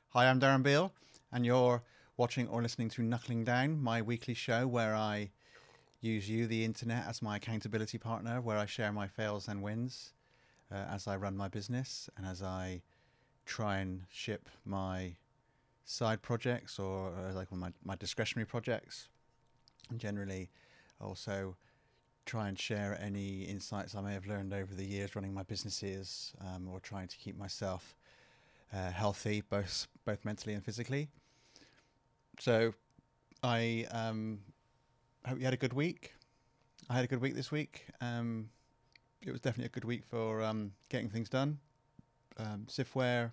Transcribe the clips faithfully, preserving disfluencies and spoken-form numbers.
Hi, I'm Darren Beale, and you're watching or listening to Knuckling Down, my weekly show where I use you, the internet, as my accountability partner, where I share my fails and wins uh, as I run my business and as I try and ship my side projects or uh, like my, my discretionary projects. And generally, also try and share any insights I may have learned over the years running my businesses um, or trying to keep myself uh, healthy, both both mentally and physically. So I um, hope you had a good week. I had a good week this week. Um, it was definitely a good week for um, getting things done. Um, Sifware,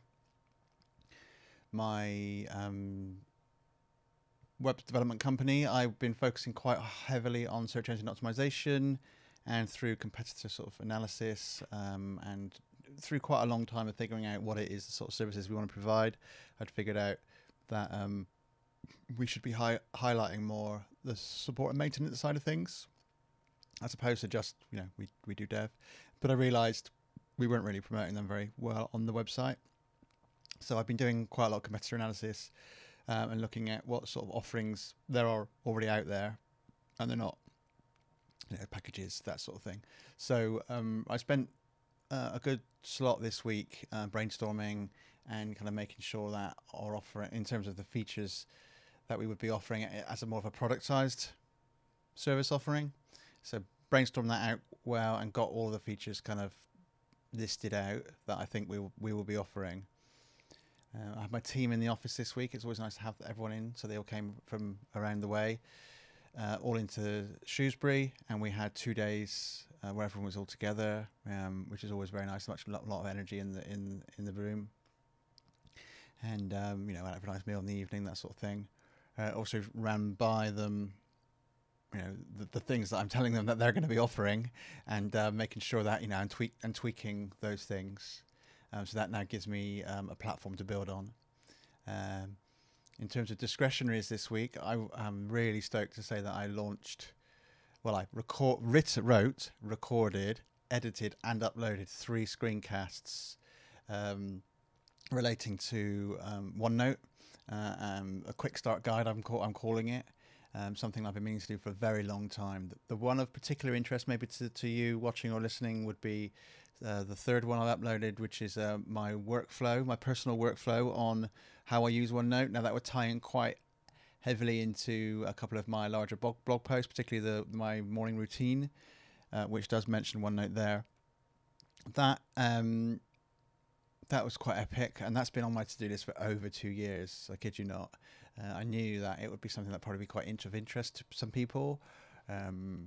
my um, web development company, I've been focusing quite heavily on search engine optimization and through competitor sort of analysis um, and through quite a long time of figuring out what it is, the sort of services we want to provide. I'd figured out that um, we should be hi- highlighting more the support and maintenance side of things as opposed to just, you know, we, we do dev. But I realized we weren't really promoting them very well on the website. So I've been doing quite a lot of competitor analysis um, and looking at what sort of offerings there are already out there and they're not, you know, packages, that sort of thing. So um, I spent uh, a good slot this week uh, brainstorming and kind of making sure that our offer in terms of the features that we would be offering it as a more of a productized service offering. So brainstorm that out well and got all the features kind of listed out that I think we will, we will be offering. Uh, I have my team in the office this week. It's always nice to have everyone in, so they all came from around the way, uh, all into Shrewsbury, and we had two days uh, where everyone was all together, um, which is always very nice. Much a lot, lot of energy in the in in the room, and um, you know, had a nice meal in the evening, that sort of thing. Uh, also ran by them, you know, the, the things that I'm telling them that they're going to be offering, and uh, making sure that, you know, and tweak and tweaking those things. Um, so that now gives me um, a platform to build on. Um, in terms of discretionaries this week, I, I'm really stoked to say that I launched, well, I record, writ, wrote, recorded, edited, and uploaded three screencasts um, relating to um, OneNote. Uh, um, a quick start guide, I'm, call, I'm calling it. Um, something I've been meaning to do for a very long time. The, the one of particular interest, maybe to, to you watching or listening, would be uh, the third one I've uploaded, which is uh, my workflow, my personal workflow on how I use OneNote. Now that would tie in quite heavily into a couple of my larger blog, blog posts, particularly the my morning routine, uh, which does mention OneNote there. That um, that was quite epic, and that's been on my to-do list for over two years. I kid you not. Uh, I knew that it would be something that probably be quite of interest to some people. Um,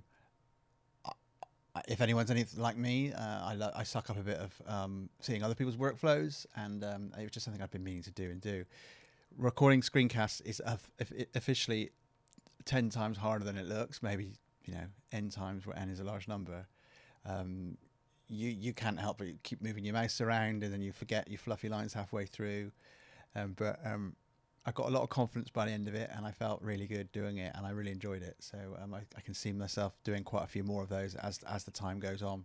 I, if anyone's anything like me, uh, I, lo- I suck up a bit of um, seeing other people's workflows, and um, it was just something I've been meaning to do and do. Recording screencasts is uh, officially ten times harder than it looks. Maybe, you know, n times, where n is a large number. Um, you you can't help but keep moving your mouse around, and then you forget your fluffy lines halfway through. Um, but um, I got a lot of confidence by the end of it, and I felt really good doing it, and I really enjoyed it. So um, I, I can see myself doing quite a few more of those as as the time goes on.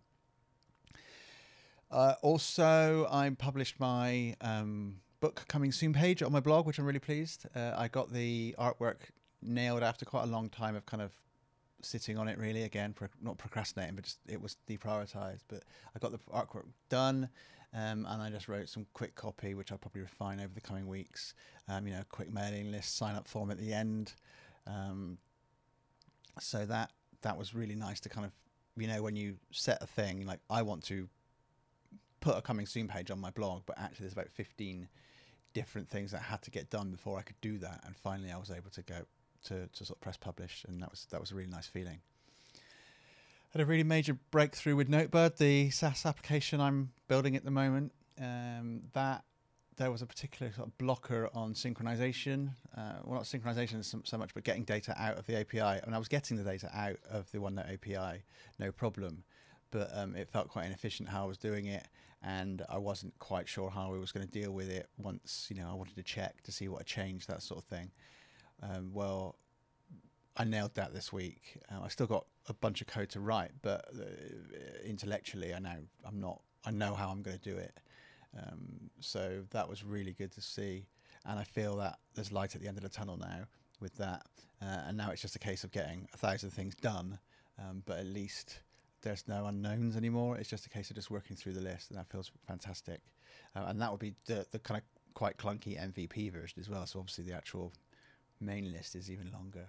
Uh, also, I published my um, book coming soon page on my blog, which I'm really pleased. Uh, I got the artwork nailed after quite a long time of kind of sitting on it, really, again, pro- not procrastinating, but just it was deprioritized. But I got the artwork done, um, and I just wrote some quick copy, which I'll probably refine over the coming weeks. Um, you know, quick mailing list, sign up form at the end. Um, so that that was really nice to kind of, you know, when you set a thing, like I want to put a coming soon page on my blog, but actually there's about fifteen different things that had to get done before I could do that. And finally I was able to go to, to sort of press publish, and that was that was a really nice feeling. Had a really major breakthrough with Notebird, the SaaS application I'm building at the moment. Um, that there was a particular sort of blocker on synchronization. Uh, well, not synchronization so, so much, but getting data out of the A P I. And I was getting the data out of the OneNote A P I, no problem. But um, it felt quite inefficient how I was doing it, and I wasn't quite sure how I was going to deal with it once, you know, I wanted to check to see what had changed, that sort of thing. Um, well, I nailed that this week. Uh, I still got a bunch of code to write, but uh, intellectually, I know I'm not. I know how I'm going to do it. Um, so that was really good to see. and I feel that there's light at the end of the tunnel now with that. Uh, and now it's just a case of getting a thousand things done, um, but at least there's no unknowns anymore. It's just a case of just working through the list, and that feels fantastic. Uh, and that would be the, the kind of quite clunky M V P version as well. So obviously the actual main list is even longer.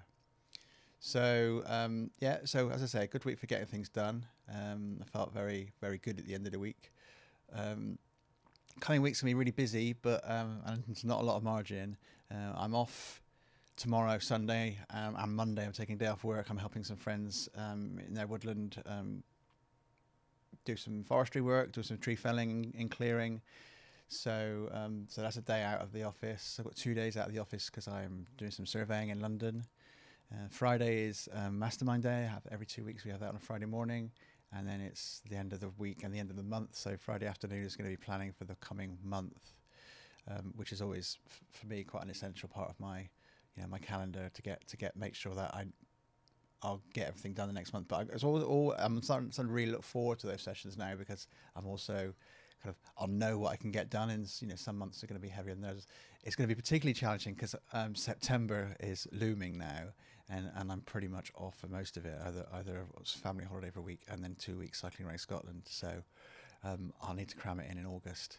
So um, yeah, so as I say, good week for getting things done. Um, I felt very, very good at the end of the week. Um, coming week's gonna be really busy, but um, and it's not a lot of margin. Uh, I'm off tomorrow, Sunday, um, and Monday. I'm taking a day off work. I'm helping some friends um, in their woodland um, do some forestry work, do some tree felling and clearing. So, um, so that's a day out of the office. I've got two days out of the office because I'm doing some surveying in London. Uh, Friday is um, Mastermind Day. I have every two weeks we have that on a Friday morning, and then it's the end of the week and the end of the month. So Friday afternoon is going to be planning for the coming month, um, which is always f- for me quite an essential part of my, you know, my calendar to get to get make sure that I, I'll get everything done the next month. But I, it's all, all I'm starting, starting to really look forward to those sessions now because I'm also kind of I'll know what I can get done, and you know some months are going to be heavier than others. It's going to be particularly challenging because um, September is looming now, and, and I'm pretty much off for most of it. Either either it's family holiday for a week and then two weeks cycling around Scotland. So um, I'll need to cram it in in August.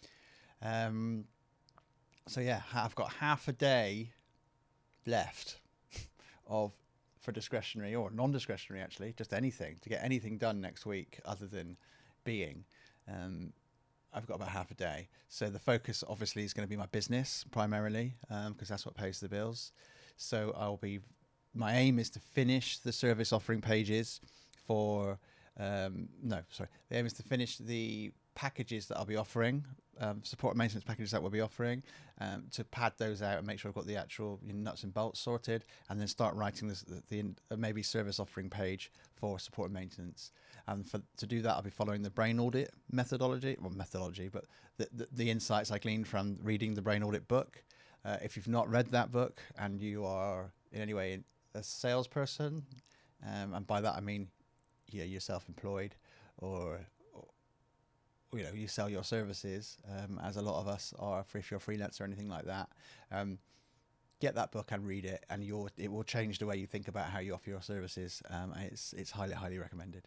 Um, so yeah, I've got half a day left of for discretionary or non-discretionary, actually, just anything to get anything done next week other than being. Um, I've got about half a day. So the focus obviously is going to be my business primarily, because um, that's what pays the bills. So I'll be, my aim is to finish the service offering pages for, um, no, sorry. The aim is to finish the packages that I'll be offering, um, support and maintenance packages that we'll be offering, um, to pad those out and make sure I've got the actual you know, nuts and bolts sorted, and then start writing this, the, the uh, maybe service offering page for support and maintenance. And for to do that, I'll be following the brain audit methodology, well, methodology, but the, the, the insights I gleaned from reading the brain audit book. Uh, if you've not read that book and you are in any way a salesperson, um, and by that I mean, yeah, you're self-employed or, or you know, you sell your services, um, as a lot of us are, if you're a freelancer or anything like that. Um, get that book and read it, and you'll, it will change the way you think about how you offer your services. Um, and it's it's highly, highly recommended.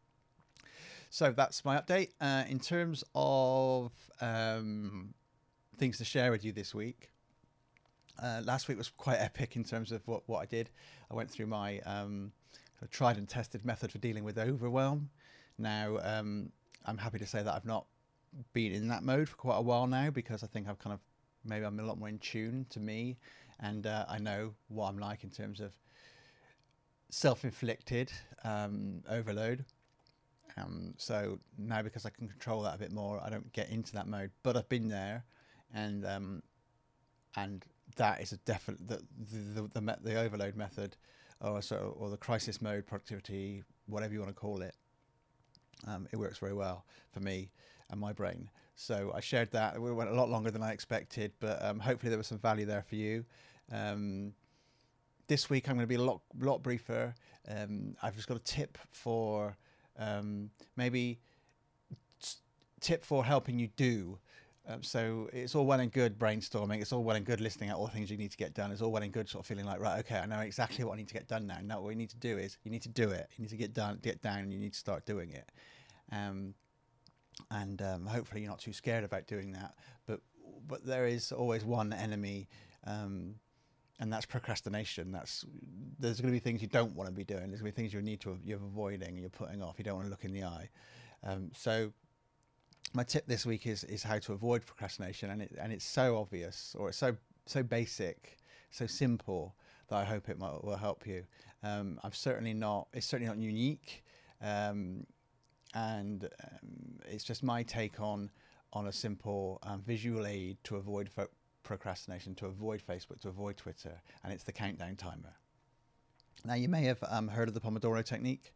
So that's my update. Uh, in terms of um, things to share with you this week, uh, last week was quite epic in terms of what, what I did. I went through my um, tried and tested method for dealing with overwhelm. Now, um, I'm happy to say that I've not been in that mode for quite a while now, because I think I've kind of, maybe I'm a lot more in tune to me, and uh, I know what I'm like in terms of self-inflicted um, overload. Um, so now, because I can control that a bit more, I don't get into that mode. But I've been there, and um, and that is a definite the the the, the, the overload method, or so, or the crisis mode, productivity, whatever you want to call it. Um, it works very well for me and my brain. So I shared that. We went a lot longer than I expected, but um, hopefully there was some value there for you. Um, this week I'm going to be a lot lot briefer. Um, I've just got a tip for. Um, maybe tip for helping you do. Um, so it's all well and good brainstorming. It's all well and good listing out all the things you need to get done. It's all well and good sort of feeling like, right, okay, I know exactly what I need to get done now. Now what you need to do is you need to do it. You need to get done, get down, and you need to start doing it. Um, and um, hopefully you're not too scared about doing that. But but there is always one enemy. Um, And that's procrastination. That's there's going to be things you don't want to be doing. There's going to be things you need to you're avoiding, you're putting off. You don't want to look in the eye. Um, so my tip this week is is how to avoid procrastination, and it and it's so obvious, or it's so so basic, so simple, that I hope it might, will help you. Um, I'm certainly not. It's certainly not unique, um, and um, it's just my take on on a simple um, visual aid to avoid fo- procrastination, to avoid Facebook, to avoid Twitter, and it's the countdown timer. Now, you may have um, heard of the Pomodoro technique.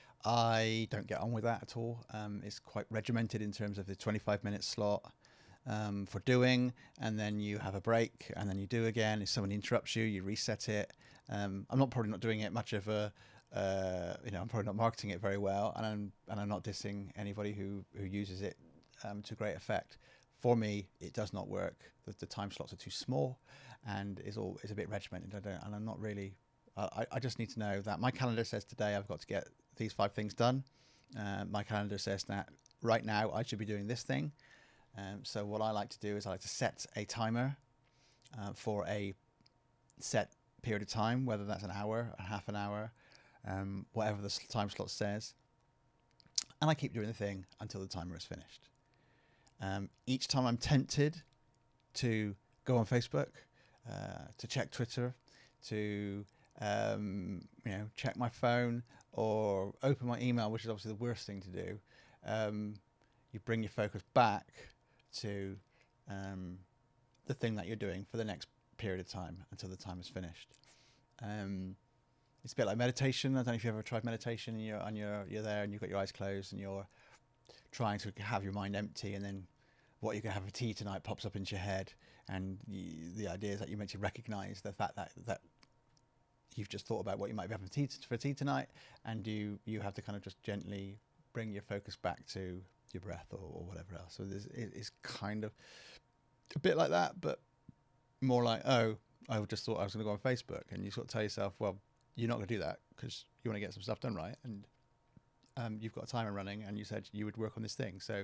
I don't get on with that at all. Um, it's quite regimented in terms of the twenty-five minute slot um, for doing, and then you have a break, and then you do again. If someone interrupts you, you reset it. Um, I'm not probably not doing it much of a, uh, you know, I'm probably not marketing it very well, and I'm and I'm not dissing anybody who who uses it um, to great effect. For me, it does not work. The, the time slots are too small, and is all is a bit regimented. I don't, and I'm not really. I, I just need to know that my calendar says today I've got to get these five things done. Uh, my calendar says that right now I should be doing this thing. Um, so what I like to do is I like to set a timer uh, for a set period of time, whether that's an hour, a half an hour, um, whatever the time slot says. And I keep doing the thing until the timer is finished. Um, each time I'm tempted to go on Facebook, uh, to check Twitter, to um, you know check my phone or open my email, which is obviously the worst thing to do, um, you bring your focus back to um, the thing that you're doing for the next period of time until the time is finished. Um, it's a bit like meditation. I don't know if you've ever tried meditation and you're, and you're, you're there and you've got your eyes closed and you're trying to have your mind empty, and then what you're going to have for tea tonight pops up into your head, and you, the idea is that you're meant to recognize the fact that, that you've just thought about what you might be having for tea, for tea tonight, and you, you have to kind of just gently bring your focus back to your breath or, or whatever else. So this is kind of a bit like that, but more like, oh, I just thought I was going to go on Facebook, and you sort of tell yourself, well, you're not going to do that because you want to get some stuff done, right? And um, you've got a timer running, and you said you would work on this thing. So,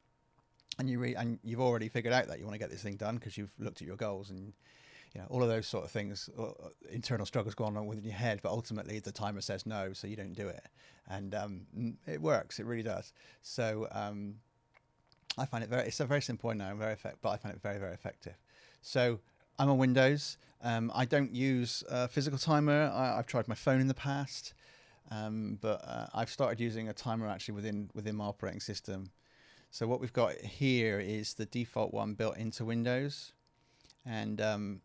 and you re- and you've already figured out that you want to get this thing done because you've looked at your goals, and you know all of those sort of things, uh, internal struggles going on within your head. But ultimately, the timer says no, so you don't do it, and um, it works. It really does. So um, I find it very. It's a very simple now, very effective, but I find it very, very effective. So I'm on Windows. Um, I don't use a physical timer. I, I've tried my phone in the past, um, but uh, I've started using a timer actually within within my operating system. So what we've got here is the default one built into Windows, and um,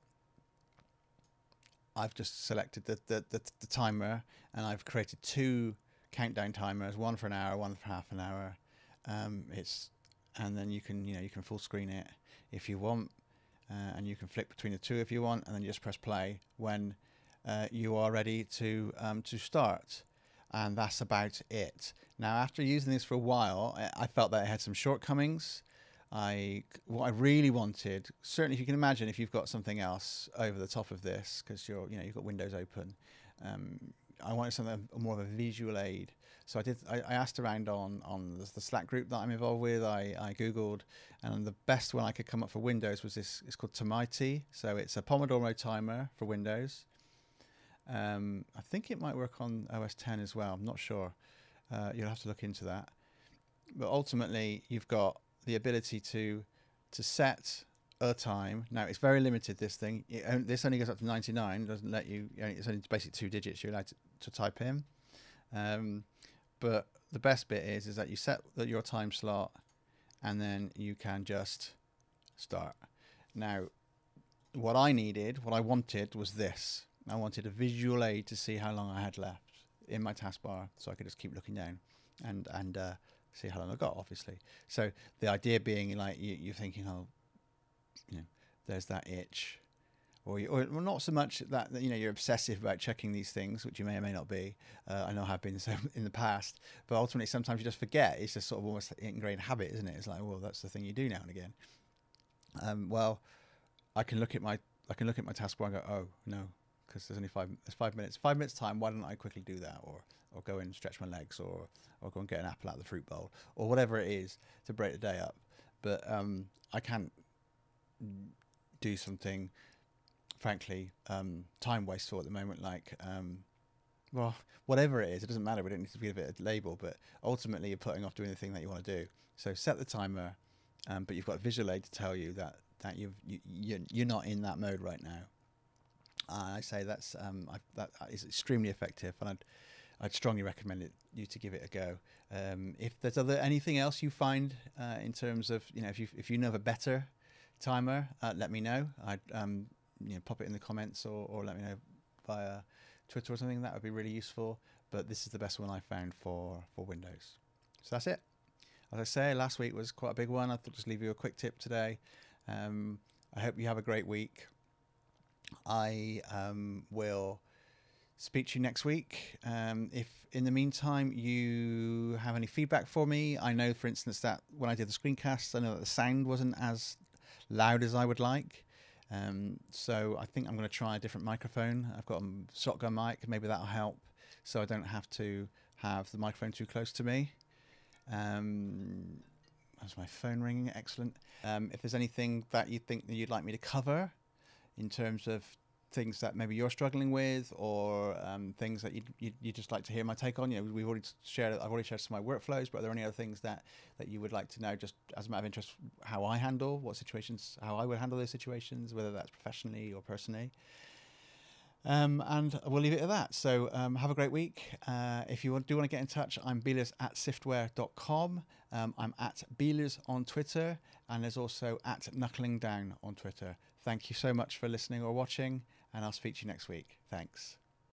I've just selected the, the, the, the timer, and I've created two countdown timers, one for an hour, one for half an hour. Um, it's and then you can you know you can full screen it if you want. Uh, and you can flick between the two if you want, and then you just press play when uh, you are ready to um, to start. And that's about it. Now, after using this for a while, I, I felt that it had some shortcomings. I what I really wanted, certainly if you can imagine, if you've got something else over the top of this, because you're you know you've got Windows open, um, I wanted something more of a visual aid. So I did. I, I asked around on on the Slack group that I'm involved with. I, I googled, and the best one I could come up for Windows was this. It's called Tomaiti. So it's a Pomodoro timer for Windows. Um, I think it might work on O S ten as well. I'm not sure. Uh, you'll have to look into that. But ultimately, you've got the ability to to set a time. Now it's very limited. This thing. It, this only goes up to ninety-nine. It doesn't let you. It's only basically two digits you're allowed to, to type in. Um, But the best bit is is that you set your time slot, and then you can just start. Now, what I needed, what I wanted was this. I wanted a visual aid to see how long I had left in my taskbar, so I could just keep looking down and and uh, see how long I got, obviously. So the idea being, like, you, you're thinking, oh, you know, there's that itch. Or, you, or not so much that, you know, you're obsessive about checking these things, which you may or may not be. Uh, I know I have been so in the past, but ultimately sometimes you just forget. It's just sort of almost an ingrained habit, isn't it? It's like, well, that's the thing you do now and again. Um, well, I can look at my I can look at my taskbar and go, oh no, because there's only five there's five minutes five minutes time. Why don't I quickly do that, or or go and stretch my legs, or or go and get an apple out of the fruit bowl, or whatever it is to break the day up. But um, I can't do something, frankly, um, time wasteful at the moment, like, um, well, whatever it is, it doesn't matter. We don't need to give it a label, but ultimately you're putting off doing the thing that you want to do. So set the timer, um, but you've got a visual aid to tell you that that you've, you you're, you're not in that mode right now. Uh, I say that's um, I, that is extremely effective, and I'd I'd strongly recommend it you to give it a go. Um, if there's other anything else you find uh, in terms of, you know, if you if you know of a better timer, uh, let me know. I'd um, you know, pop it in the comments, or, or let me know via Twitter or something. That would be really useful. But this is the best one I found for for Windows. So that's it. As I say, last week was quite a big one. I thought I'd just leave you a quick tip today. Um, I hope you have a great week. I um, will speak to you next week. Um, if in the meantime you have any feedback for me, I know, for instance, that when I did the screencasts, I know that the sound wasn't as loud as I would like. Um, so I think I'm going to try a different microphone. I've got a shotgun mic. Maybe that'll help, so I don't have to have the microphone too close to me. Um, that's my phone ringing. Excellent. Um, if there's anything that you think that you'd like me to cover in terms of things that maybe you're struggling with, or um, things that you'd, you'd, you'd just like to hear my take on, you know, we've already shared, I've already shared some of my workflows, but are there any other things that, that you would like to know, just as a matter of interest, how I handle, what situations, how I would handle those situations, whether that's professionally or personally? Um, and we'll leave it at that. So um, have a great week. Uh, if you want, do want to get in touch, I'm Beelers at siftware dot com. Um, I'm at Beelers on Twitter, and there's also at Knuckling Down on Twitter. Thank you so much for listening or watching, and I'll speak to you next week. Thanks.